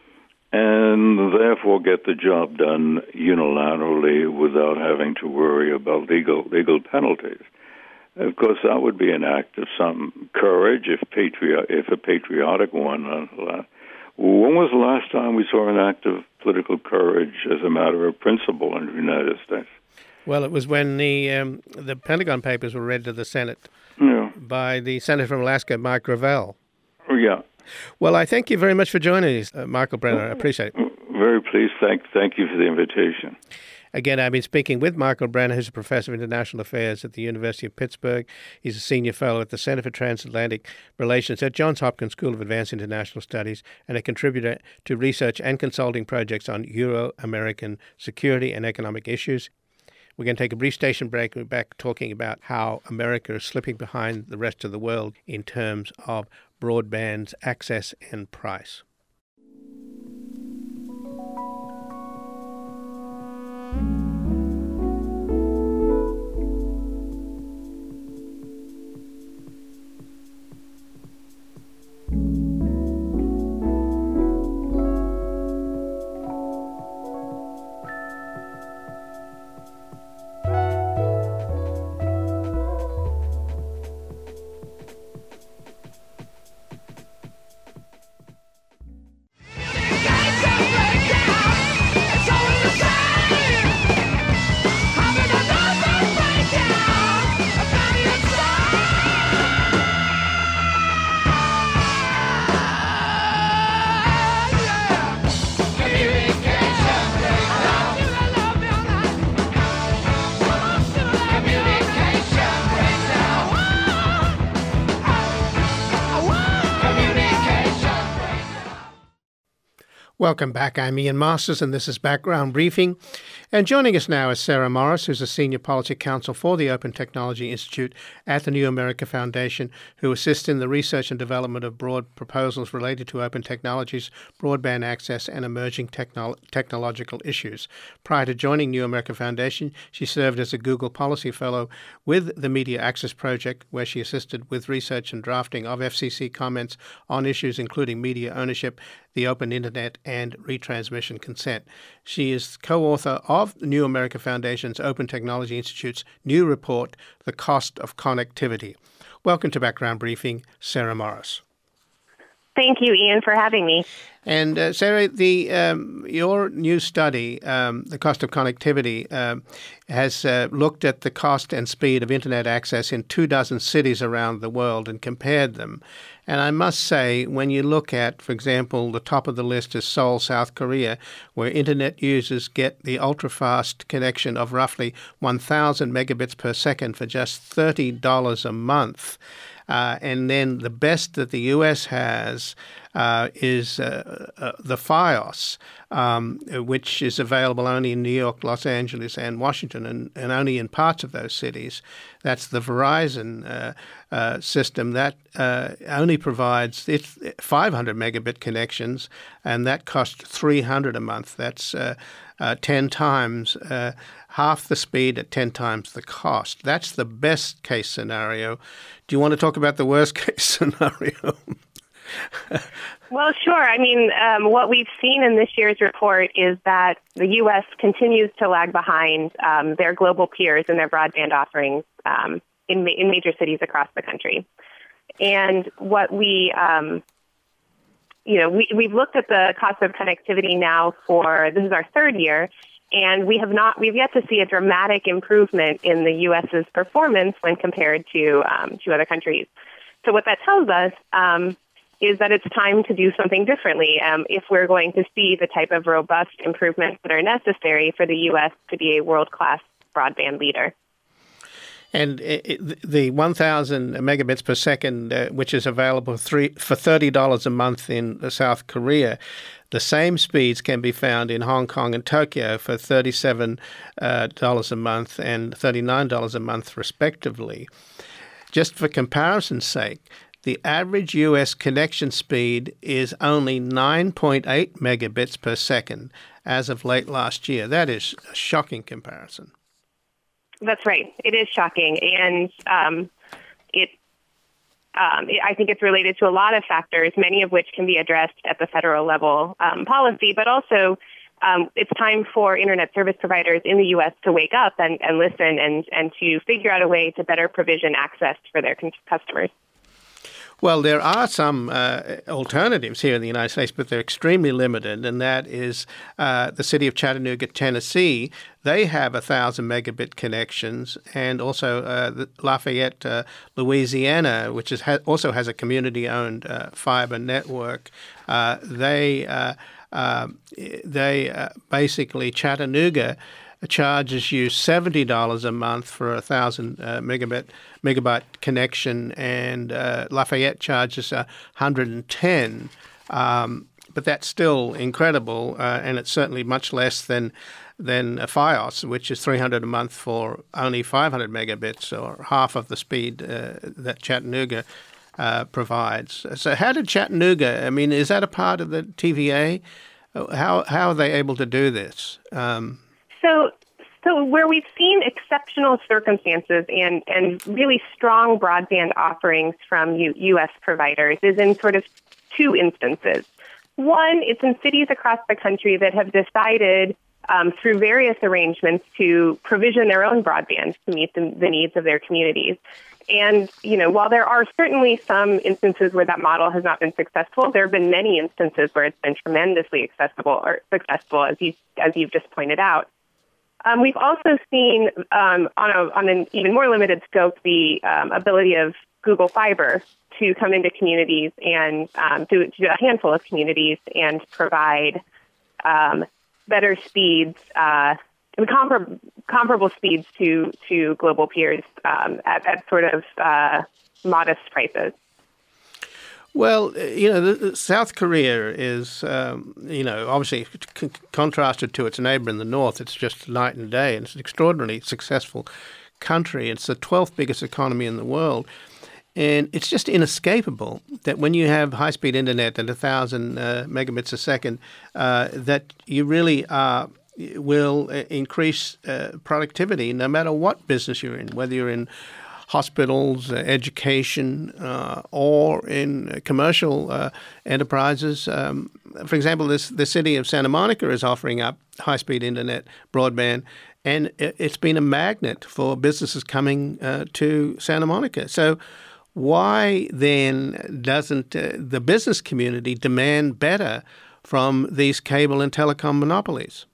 and therefore get the job done unilaterally without having to worry about legal legal penalties. Of course, that would be an act of some courage, if patri- if a patriotic one. Uh, when was the last time we saw an act of political courage as a matter of principle in the United States? Well, it was when the um, the Pentagon Papers were read to the Senate yeah. by the Senator from Alaska, Mike Gravel. Oh, yeah. Well, I thank you very much for joining us, uh, Michael Brenner. I appreciate it. Very pleased. Thank, thank you for the invitation. Again, I've been speaking with Michael Brenner, who's a professor of international affairs at the University of Pittsburgh. He's a senior fellow at the Center for Transatlantic Relations at Johns Hopkins School of Advanced International Studies and a contributor to research and consulting projects on Euro-American security and economic issues. We're going to take a brief station break. We're back talking about how America is slipping behind the rest of the world in terms of broadband access and price. Welcome back. I'm Ian Masters, and this is Background Briefing. And joining us now is Sarah Morris, who's a Senior Policy Counsel for the Open Technology Institute at the New America Foundation, who assists in the research and development of broad proposals related to open technologies, broadband access, and emerging technolo- technological issues. Prior to joining New America Foundation, she served as a Google Policy Fellow with the Media Access Project, where she assisted with research and drafting of F C C comments on issues including media ownership, the open internet, and retransmission consent. She is co-author of the New America Foundation's Open Technology Institute's new report, The Cost of Connectivity. Welcome to Background Briefing, Sarah Morris. Thank you, Ian, for having me. And uh, Sarah, the um, your new study, um, The Cost of Connectivity, um, has uh, looked at the cost and speed of internet access in two dozen cities around the world and compared them. And I must say, when you look at, for example, the top of the list is Seoul, South Korea, where internet users get the ultra-fast connection of roughly one thousand megabits per second for just thirty dollars a month. Uh, and then the best that the U S has uh, is uh, uh, the Fios, um, which is available only in New York, Los Angeles, and Washington, and, and only in parts of those cities. That's the Verizon uh, uh, system that uh, only provides it's five hundred megabit connections, and that costs three hundred dollars a month. That's uh, uh, ten times uh, half the speed at ten times the cost. That's the best case scenario. Do you want to talk about the worst case scenario? Well, sure. I mean, um, what we've seen in this year's report is that the U S continues to lag behind um, their global peers in their broadband offerings um, in, ma- in major cities across the country. And what we, um, you know, we, we've looked at the cost of connectivity now for, this is our third year, and we have not, we've yet to see a dramatic improvement in the U S's performance when compared to um, to other countries. So what that tells us um, is that it's time to do something differently um, if we're going to see the type of robust improvements that are necessary for the U S to be a world-class broadband leader. And it, the one thousand megabits per second, uh, which is available three, for thirty dollars a month in South Korea, the same speeds can be found in Hong Kong and Tokyo for thirty-seven dollars uh, a month and thirty-nine dollars a month, respectively. Just for comparison's sake, the average U S connection speed is only nine point eight megabits per second as of late last year. That is a shocking comparison. That's right. It is shocking. And um, it, um, it, I think it's related to a lot of factors, many of which can be addressed at the federal level um, policy, but also um, it's time for internet service providers in the U S to wake up and, and listen and, and to figure out a way to better provision access for their con- customers. Well, there are some uh, alternatives here in the United States, but they're extremely limited, and that is uh, the city of Chattanooga, Tennessee. They have one thousand megabit connections, and also uh, the Lafayette, uh, Louisiana, which is ha- also has a community-owned uh, fiber network. Uh, they uh, uh, they uh, basically, Chattanooga charges you seventy dollars a month for a thousand uh, megabit megabyte connection, and uh, Lafayette charges one hundred ten. Um, but that's still incredible, uh, and it's certainly much less than than a Fios, which is three hundred a month for only five hundred megabits, or half of the speed uh, that Chattanooga uh, provides. So, how did Chattanooga? I mean, is that a part of the T V A? How how are they able to do this? Um, So, so where we've seen exceptional circumstances and, and really strong broadband offerings from U, U.S. providers is in sort of two instances. One, it's in cities across the country that have decided um, through various arrangements to provision their own broadband to meet the, the needs of their communities. And, you know, while there are certainly some instances where that model has not been successful, there have been many instances where it's been tremendously accessible or successful, as you as you've just pointed out. Um, we've also seen, um, on, a, on an even more limited scope, the um, ability of Google Fiber to come into communities and um, to, to a handful of communities and provide um, better speeds, uh, compar- comparable speeds to, to global peers um, at, at sort of uh, modest prices. Well, you know, the, the South Korea is, um, you know, obviously c- contrasted to its neighbor in the north. It's just night and day, and it's an extraordinarily successful country. It's the twelfth biggest economy in the world. And it's just inescapable that when you have high-speed internet at one thousand uh, megabits a second, uh, that you really are, will increase uh, productivity no matter what business you're in, whether you're in hospitals, uh, education, uh, or in commercial uh, enterprises. Um, for example, this the city of Santa Monica is offering up high-speed internet broadband, and it's been a magnet for businesses coming uh, to Santa Monica. So why then doesn't uh, the business community demand better from these cable and telecom monopolies?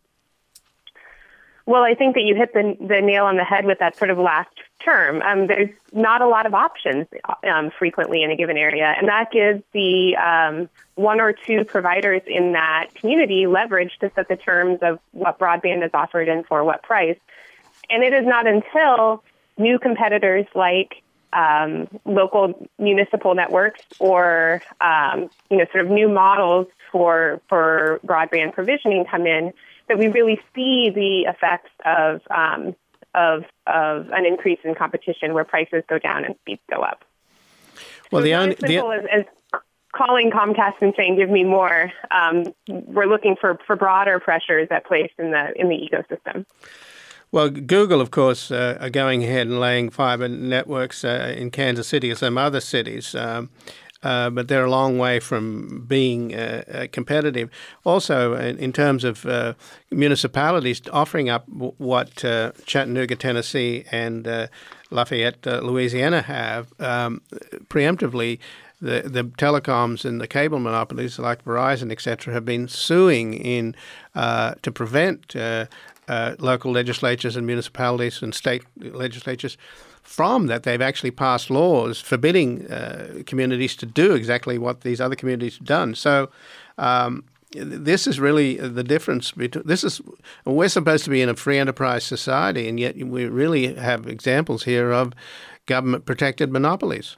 Well, I think that you hit the, the nail on the head with that sort of last term. Um, there's not a lot of options um, frequently in a given area, and that gives the um, one or two providers in that community leverage to set the terms of what broadband is offered and for what price. And it is not until new competitors like um, local municipal networks or um, you know sort of new models for for broadband provisioning come in that we really see the effects of um, of of an increase in competition where prices go down and speeds go up. Well, so the only as simple the... as, as calling Comcast and saying, "Give me more." Um, we're looking for, for broader pressures at place in the in the ecosystem. Well, Google, of course, uh, are going ahead and laying fiber networks uh, in Kansas City and some other cities. Um, Uh, but they're a long way from being uh, uh, competitive. Also, in, in terms of uh, municipalities offering up w- what uh, Chattanooga, Tennessee, and uh, Lafayette, uh, Louisiana have, um, preemptively, the, the telecoms and the cable monopolies like Verizon, et cetera, have been suing in uh, to prevent uh, uh, local legislatures and municipalities and state legislatures from that. They've actually passed laws forbidding uh, communities to do exactly what these other communities have done. So um, this is really the difference between this is we're supposed to be in a free enterprise society, and yet we really have examples here of government protected monopolies.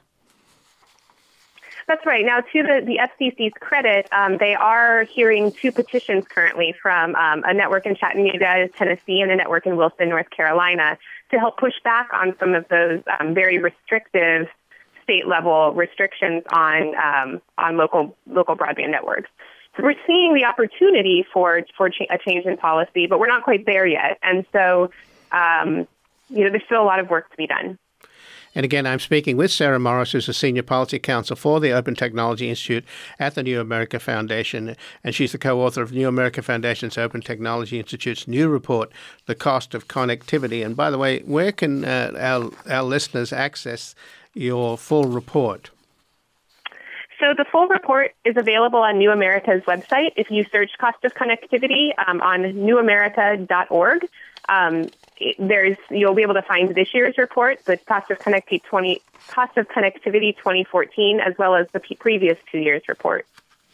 That's right. Now, to the, the F C C's credit, um, they are hearing two petitions currently from um, a network in Chattanooga, Tennessee, and a network in Wilson, North Carolina, to help push back on some of those um, very restrictive state-level restrictions on um, on local local broadband networks. So we're seeing the opportunity for for cha- a change in policy, but we're not quite there yet. And so, um, you know, there's still a lot of work to be done. And again, I'm speaking with Sarah Morris, who's a senior policy counsel for the Open Technology Institute at the New America Foundation. And she's the co-author of New America Foundation's Open Technology Institute's new report, The Cost of Connectivity. And by the way, where can uh, our, our listeners access your full report? So the full report is available on New America's website. If you search Cost of Connectivity um, on new america dot org, um, it, there's you'll be able to find this year's report, the Cost of Connectivity twenty Cost of Connectivity twenty fourteen, as well as the p- previous two years' report.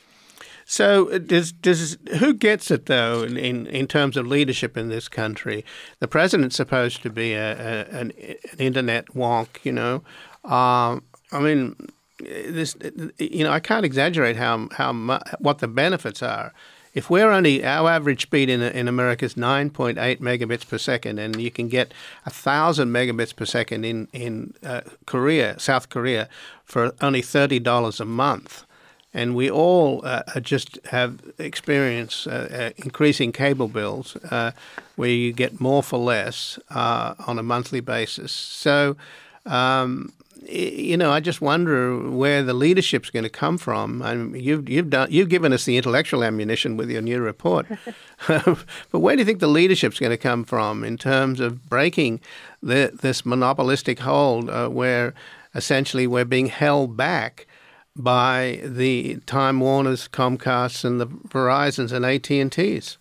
So does does who gets it though in, in, in terms of leadership in this country? The president's supposed to be a, a an, an internet wonk, you know. Um, I mean. This, you know, I can't exaggerate how how mu- what the benefits are. If we're only our average speed in in America is nine point eight megabits per second, and you can get a thousand megabits per second in in uh, Korea, South Korea, for only thirty dollars a month, and we all uh, just have experienced uh, uh, increasing cable bills uh, where you get more for less uh, on a monthly basis. So. Um, You know, I just wonder where the leadership's going to come from. I mean, you've you've done you've given us the intellectual ammunition with your new report, but where do you think the leadership's going to come from in terms of breaking the, this monopolistic hold, uh, where essentially we're being held back by the Time Warners, Comcasts, and the Verizons and A T and Ts?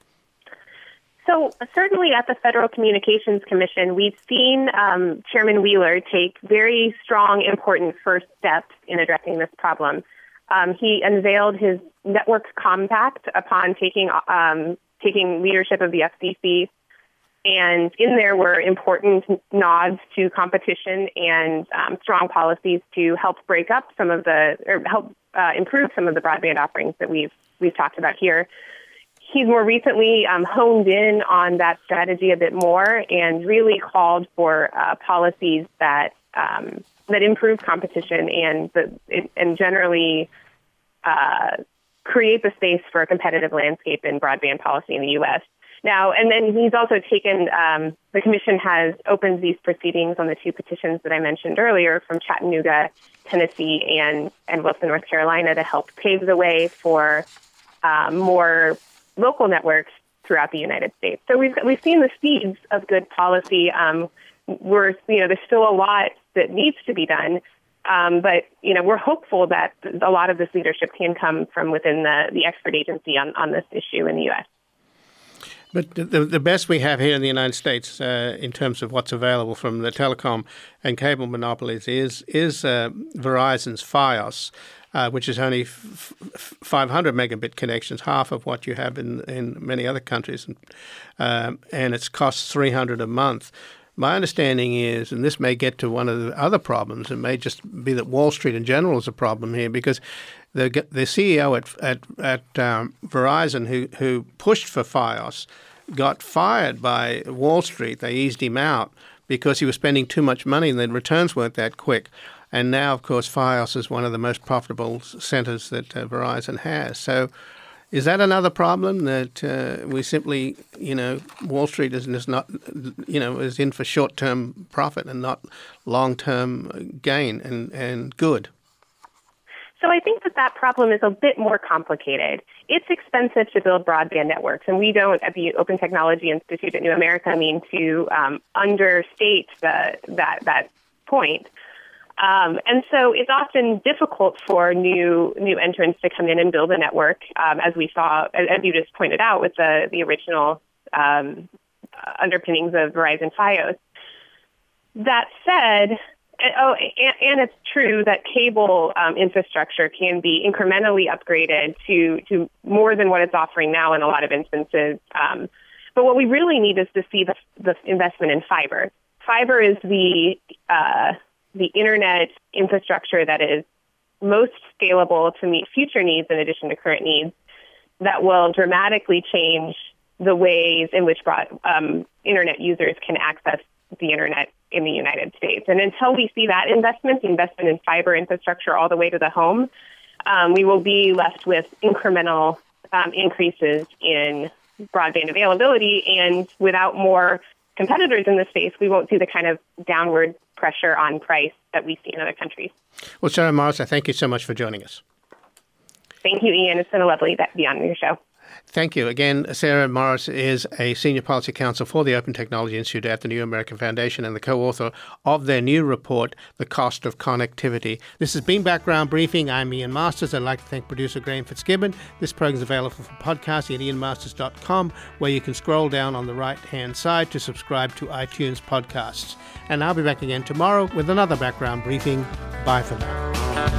So certainly at the Federal Communications Commission, we've seen um, Chairman Wheeler take very strong, important first steps in addressing this problem. Um, he unveiled his Network Compact upon taking um, taking leadership of the F C C, and in there were important nods to competition and um, strong policies to help break up some of the, or help uh, improve some of the broadband offerings that we've we've talked about here. He's more recently um, honed in on that strategy a bit more and really called for uh, policies that um, that improve competition and the, and generally uh, create the space for a competitive landscape in broadband policy in the U S. Now, and then he's also taken, um, the commission has opened these proceedings on the two petitions that I mentioned earlier from Chattanooga, Tennessee, and, and Wilson, North Carolina, to help pave the way for um, more local networks throughout the United States. So we've we've seen the seeds of good policy. Um, we're you know there's still a lot that needs to be done, um, but you know we're hopeful that a lot of this leadership can come from within the the expert agency on, on this issue in the U S. But the the best we have here in the United States uh, in terms of what's available from the telecom and cable monopolies is is uh, Verizon's Fios. Uh, which is only f- f- five hundred megabit connections, half of what you have in, in many other countries, um, and it costs three hundred dollars a month. My understanding is, and this may get to one of the other problems, it may just be that Wall Street in general is a problem here, because the the C E O at at, at um, Verizon who who pushed for Fios got fired by Wall Street. They eased him out because he was spending too much money and the returns weren't that quick. And now, of course, Fios is one of the most profitable centers that uh, Verizon has. So is that another problem, that uh, we simply, you know, Wall Street is, is not, you know, is in for short-term profit and not long-term gain and, and good? So I think that that problem is a bit more complicated. It's expensive to build broadband networks, and we don't, at the Open Technology Institute at New America, mean to um, understate the, that that point. Um, and so it's often difficult for new new entrants to come in and build a network, um, as we saw, as you just pointed out, with the, the original um, underpinnings of Verizon Fios. That said, oh, and, and it's true that cable um, infrastructure can be incrementally upgraded to, to more than what it's offering now in a lot of instances. Um, but what we really need is to see the, the investment in fiber. Fiber is the uh, the internet infrastructure that is most scalable to meet future needs in addition to current needs, that will dramatically change the ways in which broad, um, internet users can access the internet in the United States. And until we see that investment, the investment in fiber infrastructure all the way to the home, um, we will be left with incremental um, increases in broadband availability. And without more competitors in the space, we won't see the kind of downward pressure on price that we see in other countries. Well, Sarah Morris, I thank you so much for joining us. Thank you, Ian. It's been a lovely to be on your show. Thank you. Again, Sarah Morris is a Senior Policy Counsel for the Open Technology Institute at the New American Foundation and the co-author of their new report, The Cost of Connectivity. This has been Background Briefing. I'm Ian Masters. I'd like to thank producer Graham Fitzgibbon. This program is available for podcasting at ian masters dot com, where you can scroll down on the right-hand side to subscribe to iTunes podcasts. And I'll be back again tomorrow with another Background Briefing. Bye for now.